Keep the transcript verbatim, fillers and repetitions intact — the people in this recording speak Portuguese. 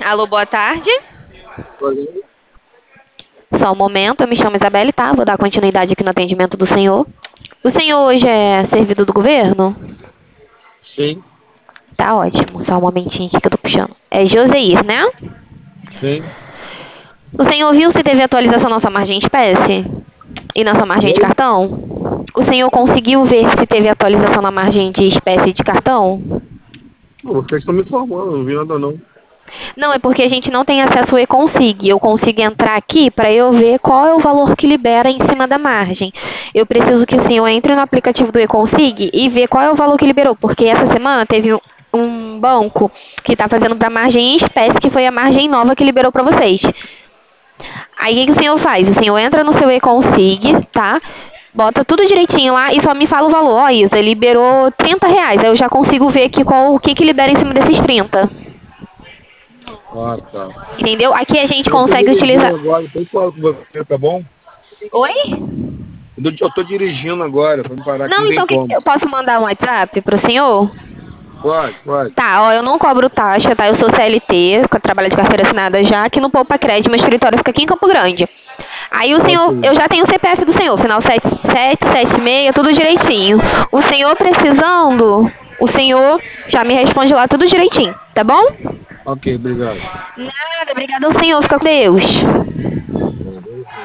Alô, boa tarde. Oi. Só um momento, eu me chamo Isabelle, tá? Vou dar continuidade aqui no atendimento do senhor. O senhor hoje é servidor do governo? Sim, Tá ótimo, só um momentinho aqui que eu tô puxando. É Joseir, né? sim. O senhor viu se teve atualização na sua margem de espécie? E na sua margem de Oi? cartão? O senhor conseguiu ver se teve atualização na margem de espécie de cartão? Pô, vocês estão me informando, não vi nada não. Não, é porque a gente não tem acesso ao e-consig. Eu consigo entrar aqui para eu ver qual é o valor que libera em cima da margem. Eu preciso que o senhor entre no aplicativo do e-consig e ver qual é o valor que liberou, porque essa semana teve um um banco que está fazendo para margem em espécie, que foi a margem nova que liberou para vocês. Aí o que, que o senhor faz? O senhor entra no seu e-consig, tá? Bota tudo direitinho lá e só me fala o valor. Ó, Isa, liberou trinta reais. Aí eu já consigo ver aqui qual, o que, que libera em cima desses trinta. Ah, tá. Entendeu? Aqui a gente Eu tô consegue dirigindo utilizar. agora, depois eu falo com você, tá bom? Oi? Eu tô eu tô dirigindo agora, pra me parar aqui Não, não tem então que- como. eu posso mandar um WhatsApp pro senhor? Pode, pode. Tá, ó, eu não cobro taxa, tá? Eu sou C L T, eu trabalho de carteira assinada já, aqui no Poupa Crédito, meu escritório fica aqui em Campo Grande. Aí o Ok. senhor, eu já tenho o C P F do senhor, final sete sete, sete seis, tudo direitinho. O senhor precisando, o senhor já me responde lá tudo direitinho, tá bom? Ok, obrigado. Nada, obrigada ao senhor, fica com Deus.